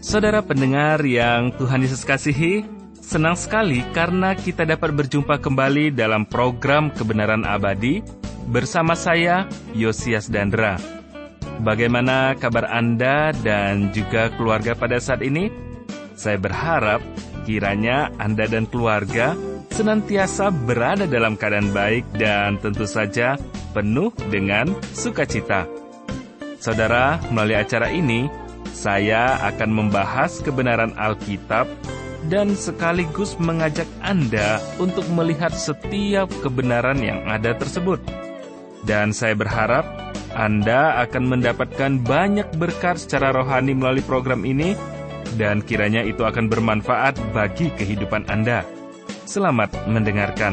Saudara pendengar yang Tuhan Yesus kasihi, senang sekali karena kita dapat berjumpa kembali dalam program Kebenaran Abadi bersama saya, Yosias Dandra. Bagaimana kabar Anda dan juga keluarga pada saat ini? Saya berharap kiranya Anda dan keluarga senantiasa berada dalam keadaan baik dan tentu saja penuh dengan sukacita. Saudara, melalui acara ini, saya akan membahas kebenaran Alkitab dan sekaligus mengajak Anda untuk melihat setiap kebenaran yang ada tersebut. Dan saya berharap Anda akan mendapatkan banyak berkat secara rohani melalui program ini, dan kiranya itu akan bermanfaat bagi kehidupan Anda. Selamat mendengarkan.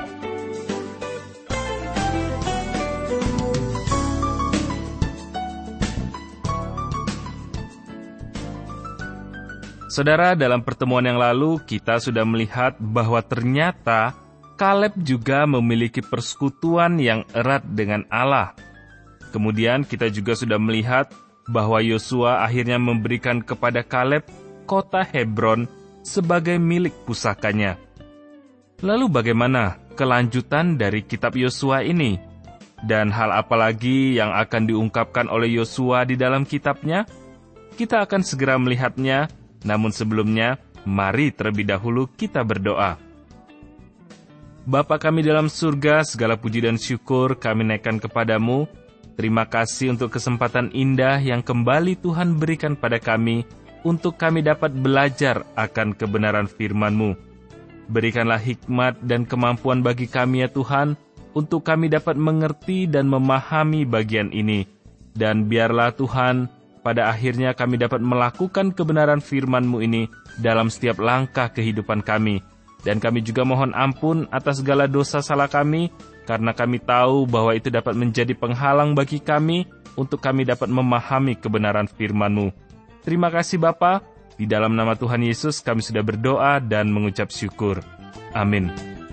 Saudara, dalam pertemuan yang lalu kita sudah melihat bahwa ternyata Kaleb juga memiliki persekutuan yang erat dengan Allah. Kemudian kita juga sudah melihat bahwa Yosua akhirnya memberikan kepada Kaleb kota Hebron sebagai milik pusakanya. Lalu bagaimana kelanjutan dari kitab Yosua ini? Dan hal apa lagi yang akan diungkapkan oleh Yosua di dalam kitabnya? Kita akan segera melihatnya. Namun sebelumnya, mari terlebih dahulu kita berdoa. Bapa kami dalam surga, segala puji dan syukur kami naikkan kepadamu. Terima kasih untuk kesempatan indah yang kembali Tuhan berikan pada kami, untuk kami dapat belajar akan kebenaran firman-Mu. Berikanlah hikmat dan kemampuan bagi kami ya Tuhan, untuk kami dapat mengerti dan memahami bagian ini. Dan biarlah Tuhan, pada akhirnya kami dapat melakukan kebenaran firman-Mu ini dalam setiap langkah kehidupan kami. Dan kami juga mohon ampun atas segala dosa salah kami, karena kami tahu bahwa itu dapat menjadi penghalang bagi kami untuk kami dapat memahami kebenaran firman-Mu. Terima kasih Bapa, di dalam nama Tuhan Yesus kami sudah berdoa dan mengucap syukur. Amin.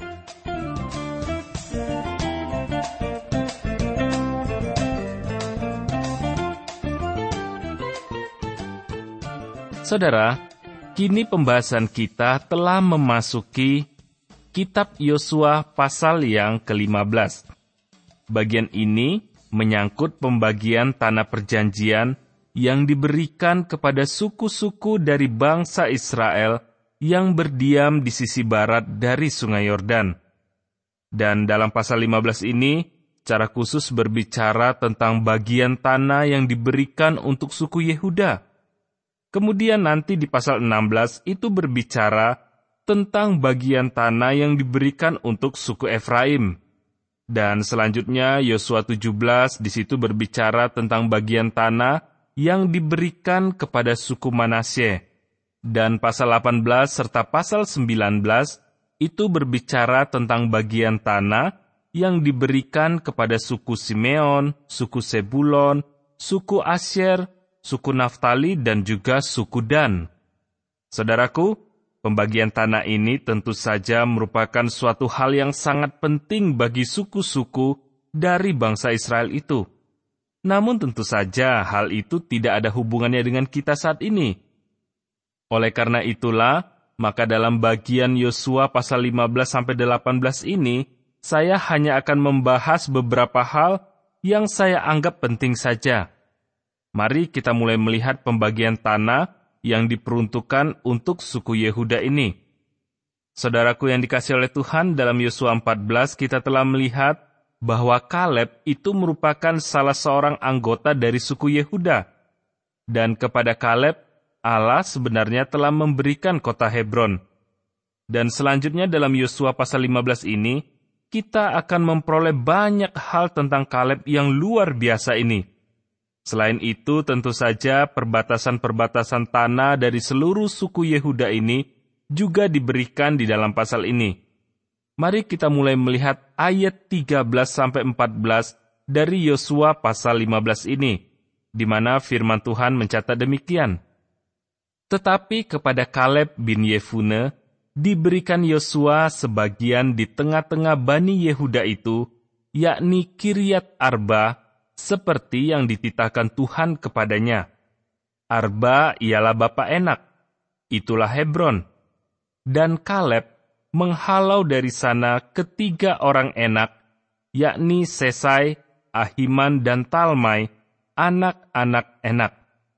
Saudara, kini pembahasan kita telah memasuki kitab Yosua pasal yang ke-15. Bagian ini menyangkut pembagian tanah perjanjian yang diberikan kepada suku-suku dari bangsa Israel yang berdiam di sisi barat dari Sungai Yordan. Dan dalam pasal 15 ini, secara khusus berbicara tentang bagian tanah yang diberikan untuk suku Yehuda. Kemudian nanti di pasal 16 itu berbicara tentang bagian tanah yang diberikan untuk suku Efraim. Dan selanjutnya Yosua 17 di situ berbicara tentang bagian tanah yang diberikan kepada suku Manasye. Dan pasal 18 serta pasal 19 itu berbicara tentang bagian tanah yang diberikan kepada suku Simeon, suku Sebulon, suku Asyer, suku Naftali, dan juga suku Dan. Saudaraku, pembagian tanah ini tentu saja merupakan suatu hal yang sangat penting bagi suku-suku dari bangsa Israel itu. Namun tentu saja hal itu tidak ada hubungannya dengan kita saat ini. Oleh karena itulah, maka dalam bagian Yosua pasal 15-18 ini, saya hanya akan membahas beberapa hal yang saya anggap penting saja. Mari kita mulai melihat pembagian tanah yang diperuntukkan untuk suku Yehuda ini. Saudaraku yang dikasihi oleh Tuhan, dalam Yosua 14 kita telah melihat bahwa Kaleb itu merupakan salah seorang anggota dari suku Yehuda. Dan kepada Kaleb, Allah sebenarnya telah memberikan kota Hebron. Dan selanjutnya dalam Yosua pasal 15 ini, kita akan memperoleh banyak hal tentang Kaleb yang luar biasa ini. Selain itu, tentu saja perbatasan-perbatasan tanah dari seluruh suku Yehuda ini juga diberikan di dalam pasal ini. Mari kita mulai melihat ayat 13-14 dari Yosua pasal 15 ini, di mana firman Tuhan mencatat demikian. Tetapi kepada Kaleb bin Yefune diberikan Yosua sebagian di tengah-tengah Bani Yehuda itu, yakni Kiryat Arba, seperti yang dititahkan Tuhan kepadanya. Arba ialah bapa Enak, itulah Hebron. Dan Kaleb menghalau dari sana ketiga orang Enak, yakni Sesai, Ahiman, dan Talmai, anak-anak Enak.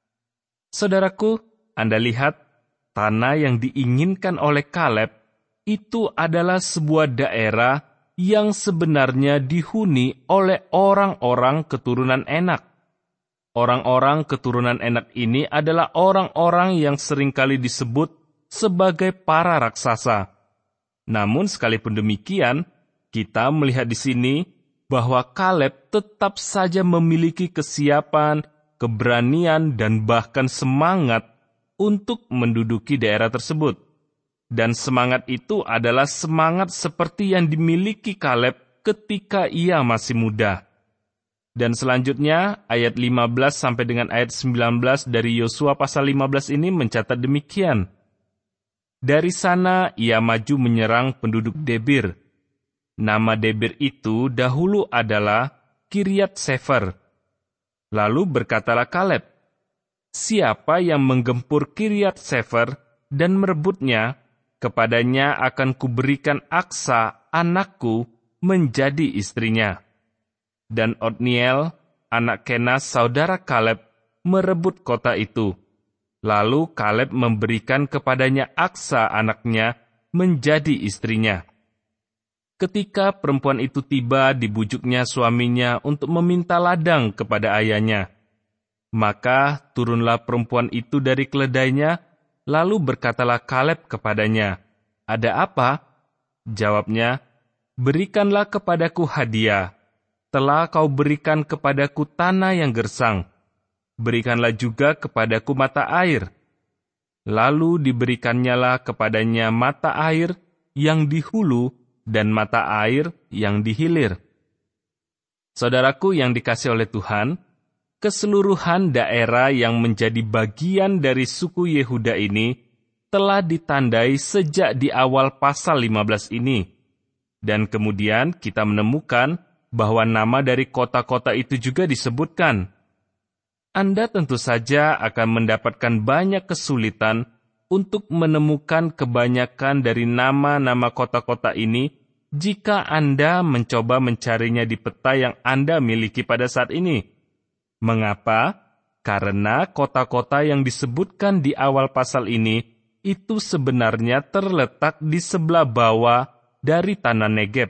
Saudaraku, Anda lihat, tanah yang diinginkan oleh Kaleb itu adalah sebuah daerah yang sebenarnya dihuni oleh orang-orang keturunan Enak. Orang-orang keturunan Enak ini adalah orang-orang yang seringkali disebut sebagai para raksasa. Namun sekalipun demikian, kita melihat di sini bahwa Kaleb tetap saja memiliki kesiapan, keberanian, dan bahkan semangat untuk menduduki daerah tersebut. Dan semangat itu adalah semangat seperti yang dimiliki Kaleb ketika ia masih muda. Dan selanjutnya, ayat 15 sampai dengan ayat 19 dari Yosua pasal 15 ini mencatat demikian. Dari sana ia maju menyerang penduduk Debir. Nama Debir itu dahulu adalah Kiryat Sefer. Lalu berkatalah Kaleb, siapa yang menggempur Kiryat Sefer dan merebutnya, kepadanya akan kuberikan Aksa, anakku, menjadi istrinya. Dan Otniel, anak Kenas, saudara Kaleb, merebut kota itu. Lalu Kaleb memberikan kepadanya Aksa, anaknya, menjadi istrinya. Ketika perempuan itu tiba, dibujuknya suaminya untuk meminta ladang kepada ayahnya. Maka turunlah perempuan itu dari keledainya, lalu berkatalah Kaleb kepadanya, "Ada apa?" Jawabnya, "Berikanlah kepadaku hadiah. Telah kau berikan kepadaku tanah yang gersang. Berikanlah juga kepadaku mata air." Lalu diberikannya kepadanya mata air yang di hulu dan mata air yang di hilir. Saudaraku yang dikasihi oleh Tuhan, keseluruhan daerah yang menjadi bagian dari suku Yehuda ini telah ditandai sejak di awal pasal 15 ini. Dan kemudian kita menemukan bahwa nama dari kota-kota itu juga disebutkan. Anda tentu saja akan mendapatkan banyak kesulitan untuk menemukan kebanyakan dari nama-nama kota-kota ini jika Anda mencoba mencarinya di peta yang Anda miliki pada saat ini. Mengapa? Karena kota-kota yang disebutkan di awal pasal ini itu sebenarnya terletak di sebelah bawah dari tanah Negeb.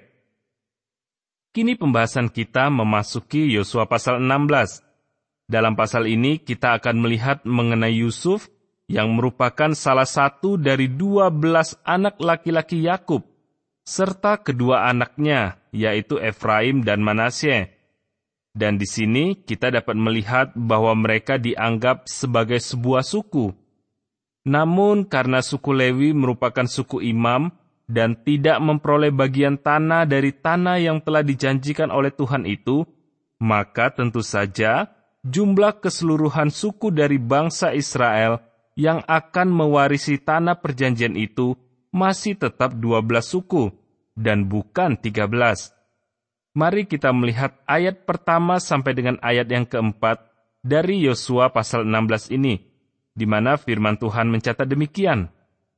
Kini pembahasan kita memasuki Yosua pasal 16. Dalam pasal ini kita akan melihat mengenai Yusuf yang merupakan salah satu dari 12 anak laki-laki Yakub, serta kedua anaknya, yaitu Efraim dan Manasye. Dan di sini kita dapat melihat bahwa mereka dianggap sebagai sebuah suku. Namun karena suku Lewi merupakan suku imam dan tidak memperoleh bagian tanah dari tanah yang telah dijanjikan oleh Tuhan itu, maka tentu saja jumlah keseluruhan suku dari bangsa Israel yang akan mewarisi tanah perjanjian itu masih tetap 12 suku, dan bukan 13. Mari kita melihat ayat pertama sampai dengan ayat yang keempat dari Yosua pasal 16 ini, di mana firman Tuhan mencatat demikian.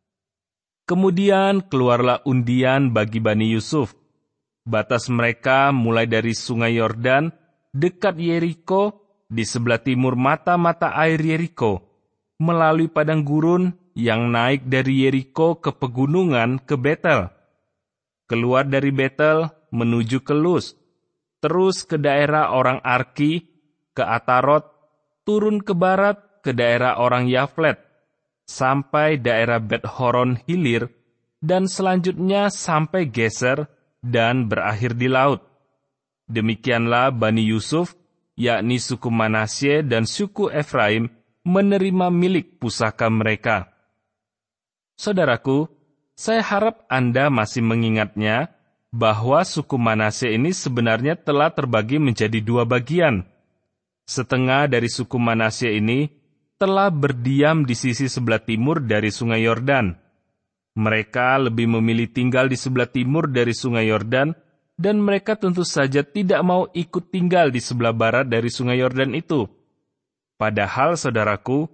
Kemudian keluarlah undian bagi Bani Yusuf. Batas mereka mulai dari sungai Yordan, dekat Yeriko, di sebelah timur mata-mata air Yeriko, melalui padang gurun yang naik dari Yeriko ke pegunungan ke Betel. Keluar dari Betel menuju ke Luz, terus ke daerah orang Arki, ke Atarot, turun ke barat ke daerah orang Yaflet, sampai daerah Bet-Horon Hilir, dan selanjutnya sampai Geser, dan berakhir di laut. Demikianlah Bani Yusuf, yakni suku Manasye dan suku Efraim, menerima milik pusaka mereka. Saudaraku, saya harap Anda masih mengingatnya bahwa suku Manasye ini sebenarnya telah terbagi menjadi 2 bagian. Setengah dari suku Manasye ini telah berdiam di sisi sebelah timur dari sungai Yordan. Mereka lebih memilih tinggal di sebelah timur dari sungai Yordan, dan mereka tentu saja tidak mau ikut tinggal di sebelah barat dari sungai Yordan itu. Padahal, saudaraku,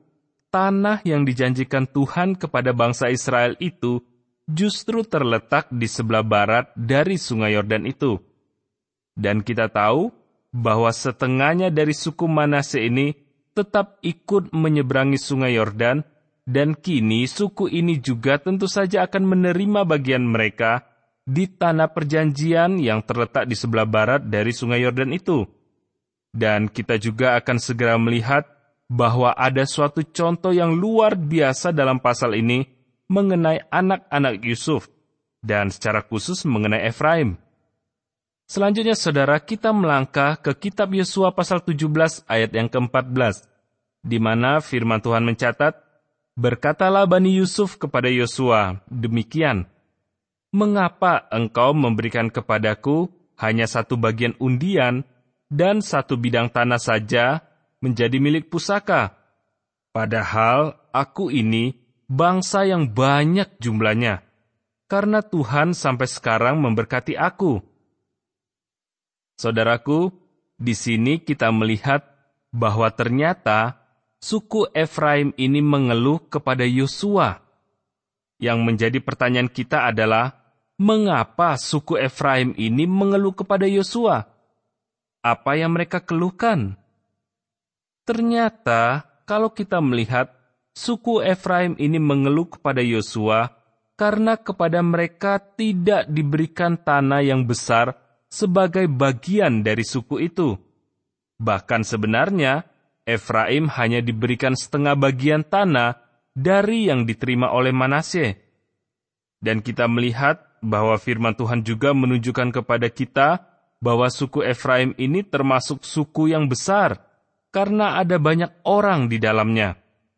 tanah yang dijanjikan Tuhan kepada bangsa Israel itu justru terletak di sebelah barat dari Sungai Yordan itu. Dan kita tahu bahwa setengahnya dari suku Manase ini tetap ikut menyeberangi Sungai Yordan, dan kini suku ini juga tentu saja akan menerima bagian mereka di tanah perjanjian yang terletak di sebelah barat dari Sungai Yordan itu. Dan kita juga akan segera melihat bahwa ada suatu contoh yang luar biasa dalam pasal ini mengenai anak-anak Yusuf, dan secara khusus mengenai Efraim. Selanjutnya, saudara, kita melangkah ke kitab Yosua pasal 17 ayat yang ke-14, di mana firman Tuhan mencatat, "Berkatalah Bani Yusuf kepada Yosua, demikian, mengapa engkau memberikan kepadaku hanya satu bagian undian dan satu bidang tanah saja menjadi milik pusaka? Padahal aku ini bangsa yang banyak jumlahnya, karena Tuhan sampai sekarang memberkati aku." Saudaraku, di sini kita melihat bahwa ternyata suku Efraim ini mengeluh kepada Yosua. Yang menjadi pertanyaan kita adalah, mengapa suku Efraim ini mengeluh kepada Yosua? Apa yang mereka keluhkan? Ternyata, kalau kita melihat, suku Efraim ini mengeluh kepada Yosua karena kepada mereka tidak diberikan tanah yang besar sebagai bagian dari suku itu. Bahkan sebenarnya, Efraim hanya diberikan setengah bagian tanah dari yang diterima oleh Manase. Dan kita melihat bahwa firman Tuhan juga menunjukkan kepada kita bahwa suku Efraim ini termasuk suku yang besar, karena ada banyak orang di dalamnya.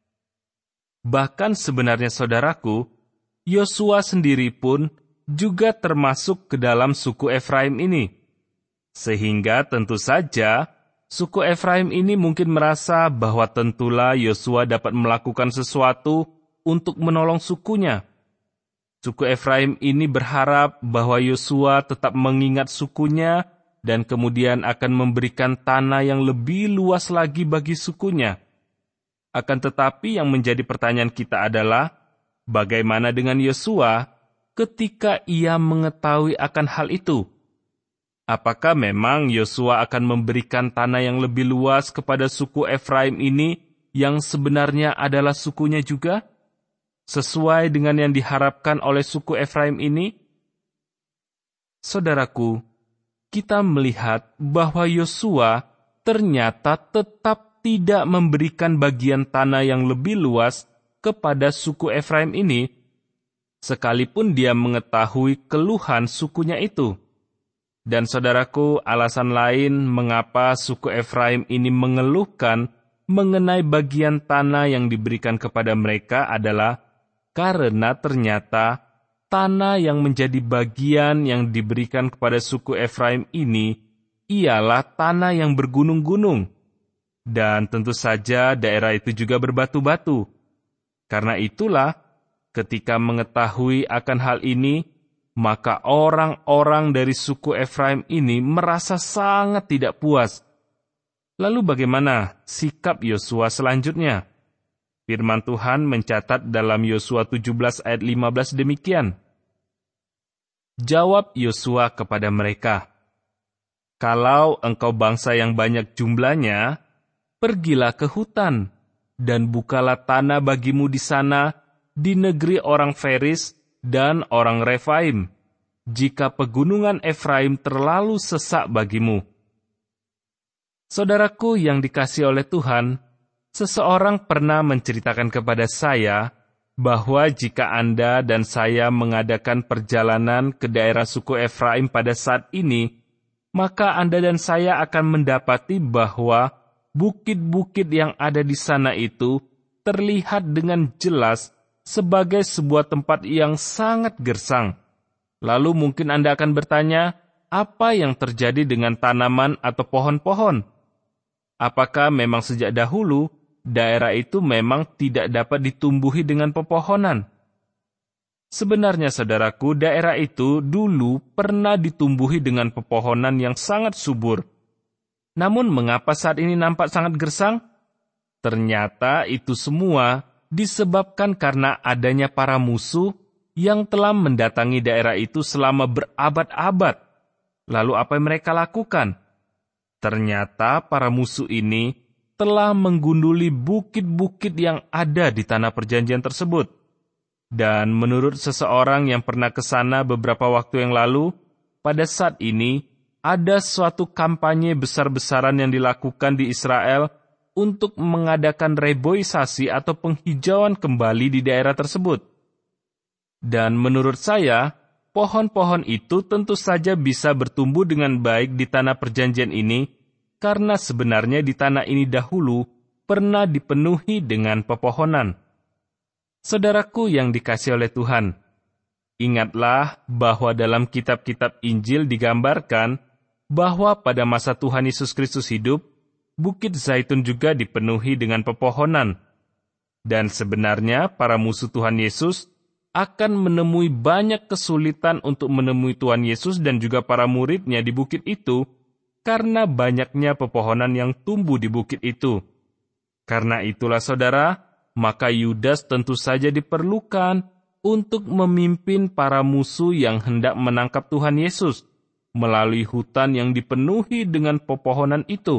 Bahkan sebenarnya, saudaraku, Yosua sendiri pun juga termasuk ke dalam suku Efraim ini. Sehingga tentu saja, suku Efraim ini mungkin merasa bahwa tentulah Yosua dapat melakukan sesuatu untuk menolong sukunya. Suku Efraim ini berharap bahwa Yosua tetap mengingat sukunya dan kemudian akan memberikan tanah yang lebih luas lagi bagi sukunya. Akan tetapi yang menjadi pertanyaan kita adalah, bagaimana dengan Yosua ketika ia mengetahui akan hal itu? Apakah memang Yosua akan memberikan tanah yang lebih luas kepada suku Efraim ini yang sebenarnya adalah sukunya juga? Sesuai dengan yang diharapkan oleh suku Efraim ini? Saudaraku, kita melihat bahwa Yosua ternyata tetap tidak memberikan bagian tanah yang lebih luas kepada suku Efraim ini, sekalipun dia mengetahui keluhan sukunya itu. Dan saudaraku, alasan lain mengapa suku Efraim ini mengeluhkan mengenai bagian tanah yang diberikan kepada mereka adalah karena ternyata tanah yang menjadi bagian yang diberikan kepada suku Efraim ini ialah tanah yang bergunung-gunung. Dan tentu saja daerah itu juga berbatu-batu. Karena itulah, ketika mengetahui akan hal ini, maka orang-orang dari suku Efraim ini merasa sangat tidak puas. Lalu bagaimana sikap Yosua selanjutnya? Firman Tuhan mencatat dalam Yosua 17 ayat 15 demikian. Jawab Yosua kepada mereka, "Kalau engkau bangsa yang banyak jumlahnya, pergilah ke hutan, dan bukalah tanah bagimu di sana, di negeri orang Feris dan orang Refaim, jika pegunungan Efraim terlalu sesak bagimu." Saudaraku yang dikasihi oleh Tuhan, seseorang pernah menceritakan kepada saya bahwa jika Anda dan saya mengadakan perjalanan ke daerah suku Efraim pada saat ini, maka Anda dan saya akan mendapati bahwa bukit-bukit yang ada di sana itu terlihat dengan jelas sebagai sebuah tempat yang sangat gersang. Lalu mungkin Anda akan bertanya, apa yang terjadi dengan tanaman atau pohon-pohon? Apakah memang sejak dahulu daerah itu memang tidak dapat ditumbuhi dengan pepohonan? Sebenarnya, saudaraku, daerah itu dulu pernah ditumbuhi dengan pepohonan yang sangat subur. Namun mengapa saat ini nampak sangat gersang? Ternyata itu semua disebabkan karena adanya para musuh yang telah mendatangi daerah itu selama berabad-abad. Lalu apa yang mereka lakukan? Ternyata para musuh ini telah menggunduli bukit-bukit yang ada di tanah perjanjian tersebut. Dan menurut seseorang yang pernah ke sana beberapa waktu yang lalu, pada saat ini ada suatu kampanye besar-besaran yang dilakukan di Israel untuk mengadakan reboisasi atau penghijauan kembali di daerah tersebut. Dan menurut saya, pohon-pohon itu tentu saja bisa bertumbuh dengan baik di tanah perjanjian ini, karena sebenarnya di tanah ini dahulu pernah dipenuhi dengan pepohonan. Saudaraku yang dikasihi oleh Tuhan, ingatlah bahwa dalam kitab-kitab Injil digambarkan bahwa pada masa Tuhan Yesus Kristus hidup, Bukit Zaitun juga dipenuhi dengan pepohonan. Dan sebenarnya para musuh Tuhan Yesus akan menemui banyak kesulitan untuk menemui Tuhan Yesus dan juga para muridnya di bukit itu, karena banyaknya pepohonan yang tumbuh di bukit itu. Karena itulah saudara, maka Yudas tentu saja diperlukan untuk memimpin para musuh yang hendak menangkap Tuhan Yesus melalui hutan yang dipenuhi dengan pepohonan itu.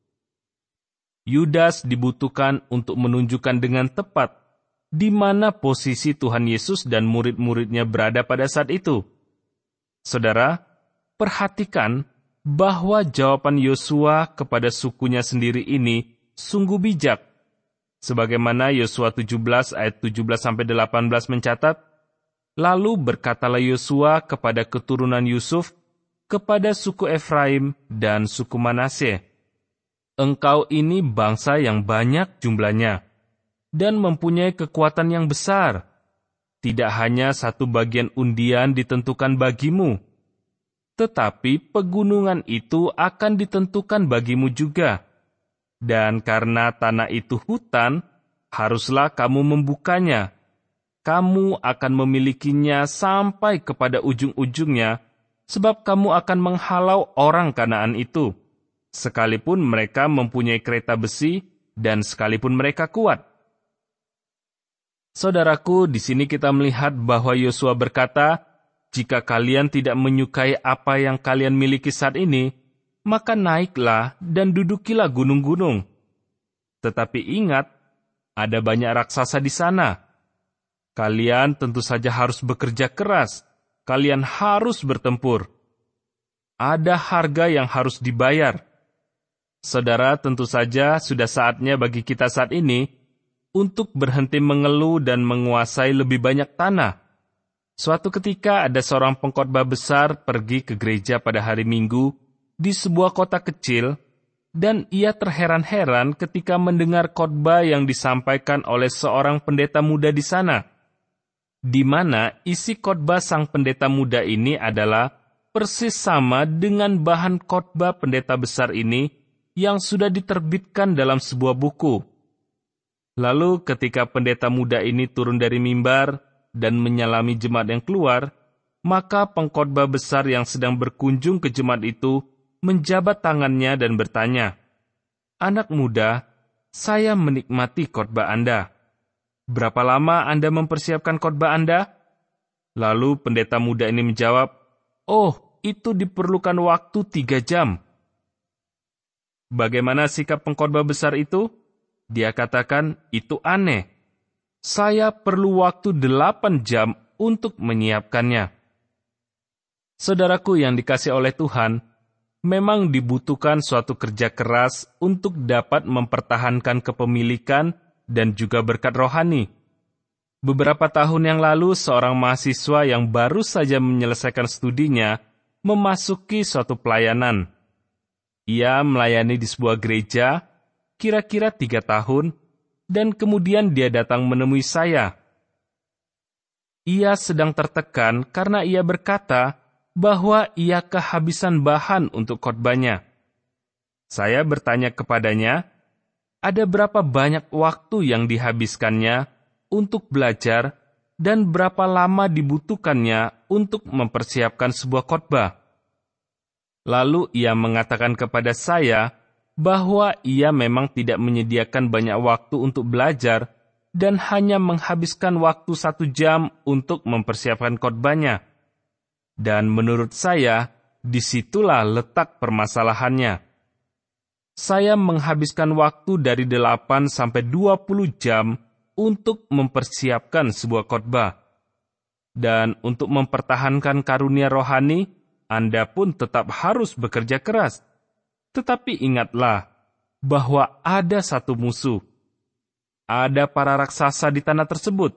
Yudas dibutuhkan untuk menunjukkan dengan tepat di mana posisi Tuhan Yesus dan murid-muridnya berada pada saat itu. Saudara, perhatikan bahwa jawaban Yosua kepada sukunya sendiri ini sungguh bijak. Sebagaimana Yosua 17 ayat 17-18 mencatat, lalu berkatalah Yosua kepada keturunan Yusuf, kepada suku Efraim dan suku Manasye, engkau ini bangsa yang banyak jumlahnya, dan mempunyai kekuatan yang besar. Tidak hanya satu bagian undian ditentukan bagimu, tetapi pegunungan itu akan ditentukan bagimu juga. Dan karena tanah itu hutan, haruslah kamu membukanya. Kamu akan memilikinya sampai kepada ujung-ujungnya, sebab kamu akan menghalau orang Kanaan itu, sekalipun mereka mempunyai kereta besi dan sekalipun mereka kuat. Saudaraku, di sini kita melihat bahwa Yosua berkata, jika kalian tidak menyukai apa yang kalian miliki saat ini, maka naiklah dan dudukilah gunung-gunung. Tetapi ingat, ada banyak raksasa di sana. Kalian tentu saja harus bekerja keras. Kalian harus bertempur. Ada harga yang harus dibayar. Saudara, tentu saja sudah saatnya bagi kita saat ini untuk berhenti mengeluh dan menguasai lebih banyak tanah. Suatu ketika ada seorang pengkhotbah besar pergi ke gereja pada hari Minggu di sebuah kota kecil, dan ia terheran-heran ketika mendengar khotbah yang disampaikan oleh seorang pendeta muda di sana, di mana isi khotbah sang pendeta muda ini adalah persis sama dengan bahan khotbah pendeta besar ini yang sudah diterbitkan dalam sebuah buku. Lalu ketika pendeta muda ini turun dari mimbar dan menyalami jemaat yang keluar, maka pengkhotbah besar yang sedang berkunjung ke jemaat itu menjabat tangannya dan bertanya, "Anak muda, saya menikmati khotbah Anda. Berapa lama Anda mempersiapkan khotbah Anda?" Lalu pendeta muda ini menjawab, "Oh, itu diperlukan waktu 3 jam. Bagaimana sikap pengkhotbah besar itu? Dia katakan, "Itu aneh. Saya perlu waktu 8 jam untuk menyiapkannya." Saudaraku yang dikasihi oleh Tuhan, memang dibutuhkan suatu kerja keras untuk dapat mempertahankan kepemilikan dan juga berkat rohani. Beberapa tahun yang lalu, seorang mahasiswa yang baru saja menyelesaikan studinya memasuki suatu pelayanan. Ia melayani di sebuah gereja, kira-kira 3 tahun, dan kemudian dia datang menemui saya. Ia sedang tertekan karena ia berkata bahwa ia kehabisan bahan untuk khotbahnya. Saya bertanya kepadanya, ada berapa banyak waktu yang dihabiskannya untuk belajar dan berapa lama dibutuhkannya untuk mempersiapkan sebuah khotbah. Lalu ia mengatakan kepada saya bahwa ia memang tidak menyediakan banyak waktu untuk belajar dan hanya menghabiskan waktu 1 jam untuk mempersiapkan khotbahnya. Dan menurut saya, disitulah letak permasalahannya. Saya menghabiskan waktu dari 8 sampai 20 jam untuk mempersiapkan sebuah khotbah. Dan untuk mempertahankan karunia rohani, Anda pun tetap harus bekerja keras. Tetapi ingatlah bahwa ada satu musuh. Ada para raksasa di tanah tersebut.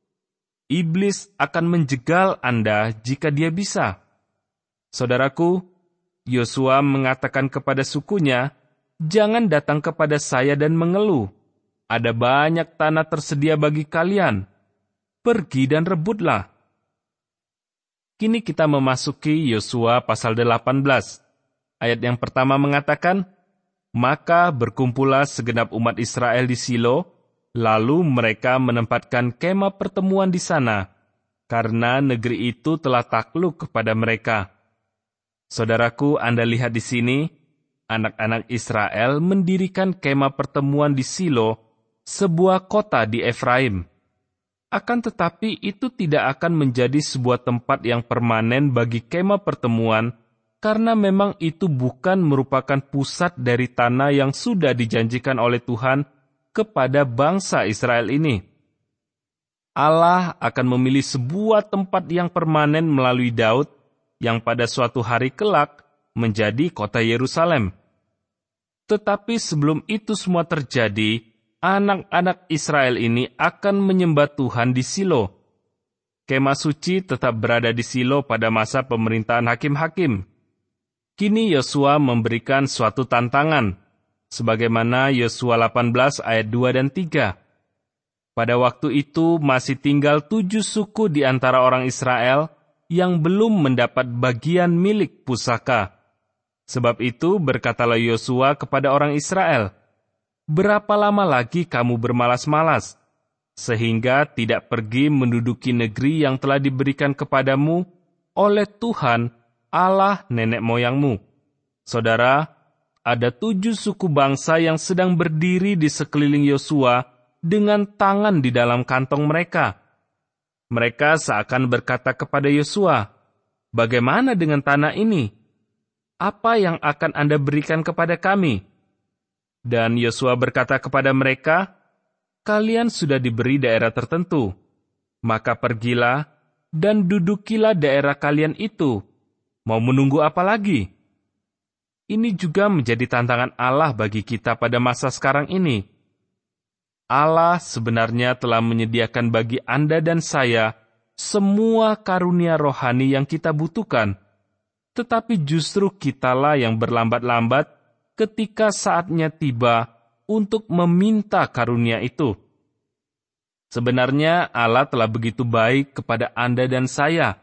Iblis akan menjegal Anda jika dia bisa. Saudaraku, Yosua mengatakan kepada sukunya, "Jangan datang kepada saya dan mengeluh. Ada banyak tanah tersedia bagi kalian. Pergi dan rebutlah." Kini kita memasuki Yosua pasal 18. Ayat yang pertama mengatakan, "Maka berkumpullah segenap umat Israel di Silo, lalu mereka menempatkan kemah pertemuan di sana, karena negeri itu telah takluk kepada mereka." Saudaraku, Anda lihat di sini, anak-anak Israel mendirikan kemah pertemuan di Silo, sebuah kota di Efraim. Akan tetapi itu tidak akan menjadi sebuah tempat yang permanen bagi kemah pertemuan, karena memang itu bukan merupakan pusat dari tanah yang sudah dijanjikan oleh Tuhan kepada bangsa Israel ini. Allah akan memilih sebuah tempat yang permanen melalui Daud, yang pada suatu hari kelak menjadi kota Yerusalem. Tetapi sebelum itu semua terjadi, anak-anak Israel ini akan menyembah Tuhan di Silo. Kemah suci tetap berada di Silo pada masa pemerintahan hakim-hakim. Kini Yosua memberikan suatu tantangan, sebagaimana Yosua 18 ayat 2 dan 3. Pada waktu itu masih tinggal 7 suku di antara orang Israel yang belum mendapat bagian milik pusaka. Sebab itu berkatalah Yosua kepada orang Israel, "Berapa lama lagi kamu bermalas-malas, sehingga tidak pergi menduduki negeri yang telah diberikan kepadamu oleh Tuhan Allah nenek moyangmu?" Saudara, ada 7 suku bangsa yang sedang berdiri di sekeliling Yosua dengan tangan di dalam kantong mereka. Mereka seakan berkata kepada Yosua, "Bagaimana dengan tanah ini? Apa yang akan Anda berikan kepada kami?" Dan Yosua berkata kepada mereka, "Kalian sudah diberi daerah tertentu, maka pergilah dan dudukilah daerah kalian itu. Mau menunggu apa lagi?" Ini juga menjadi tantangan Allah bagi kita pada masa sekarang ini. Allah sebenarnya telah menyediakan bagi Anda dan saya semua karunia rohani yang kita butuhkan. Tetapi justru kitalah yang berlambat-lambat ketika saatnya tiba untuk meminta karunia itu. Sebenarnya Allah telah begitu baik kepada Anda dan saya.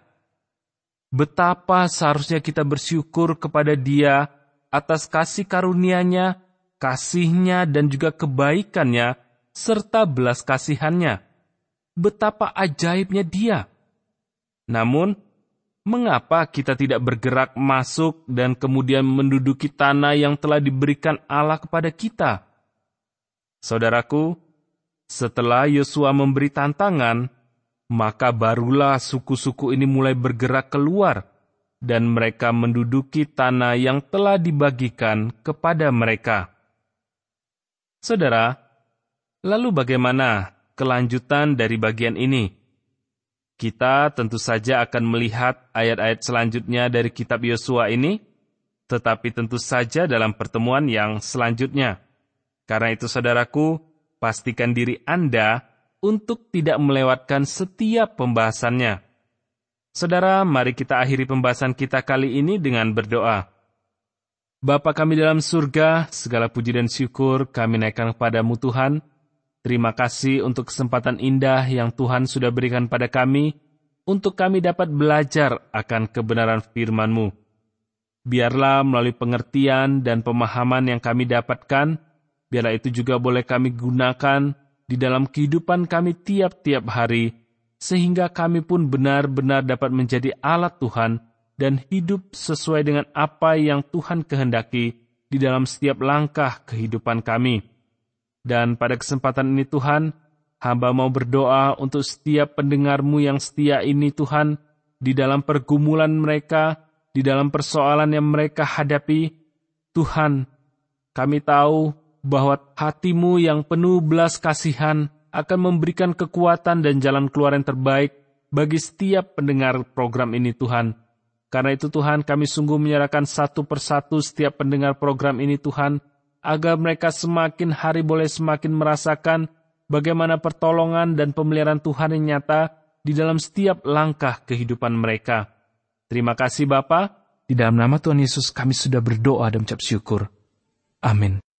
Betapa seharusnya kita bersyukur kepada Dia atas kasih karunia-Nya, kasih-Nya dan juga kebaikan-Nya, serta belas kasihan-Nya. Betapa ajaibnya Dia. Namun, mengapa kita tidak bergerak masuk dan kemudian menduduki tanah yang telah diberikan Allah kepada kita? Saudaraku, setelah Yosua memberi tantangan, maka barulah suku-suku ini mulai bergerak keluar, dan mereka menduduki tanah yang telah dibagikan kepada mereka. Saudara, lalu bagaimana kelanjutan dari bagian ini? Kita tentu saja akan melihat ayat-ayat selanjutnya dari kitab Yosua ini, tetapi tentu saja dalam pertemuan yang selanjutnya. Karena itu, saudaraku, pastikan diri Anda untuk tidak melewatkan setiap pembahasannya. Saudara, mari kita akhiri pembahasan kita kali ini dengan berdoa. Bapa kami dalam surga, segala puji dan syukur kami naikkan kepadamu Tuhan. Terima kasih untuk kesempatan indah yang Tuhan sudah berikan pada kami, untuk kami dapat belajar akan kebenaran firman-Mu. Biarlah melalui pengertian dan pemahaman yang kami dapatkan, biarlah itu juga boleh kami gunakan di dalam kehidupan kami tiap-tiap hari, sehingga kami pun benar-benar dapat menjadi alat Tuhan dan hidup sesuai dengan apa yang Tuhan kehendaki di dalam setiap langkah kehidupan kami. Dan pada kesempatan ini Tuhan, hamba mau berdoa untuk setiap pendengar-Mu yang setia ini Tuhan, di dalam pergumulan mereka, di dalam persoalan yang mereka hadapi. Tuhan, kami tahu bahwa hati-Mu yang penuh belas kasihan akan memberikan kekuatan dan jalan keluar yang terbaik bagi setiap pendengar program ini Tuhan. Karena itu Tuhan, kami sungguh menyerahkan satu persatu setiap pendengar program ini Tuhan, agar mereka semakin hari boleh semakin merasakan bagaimana pertolongan dan pemeliharaan Tuhan yang nyata di dalam setiap langkah kehidupan mereka. Terima kasih Bapa, di dalam nama Tuhan Yesus kami sudah berdoa dan mengucap syukur. Amin.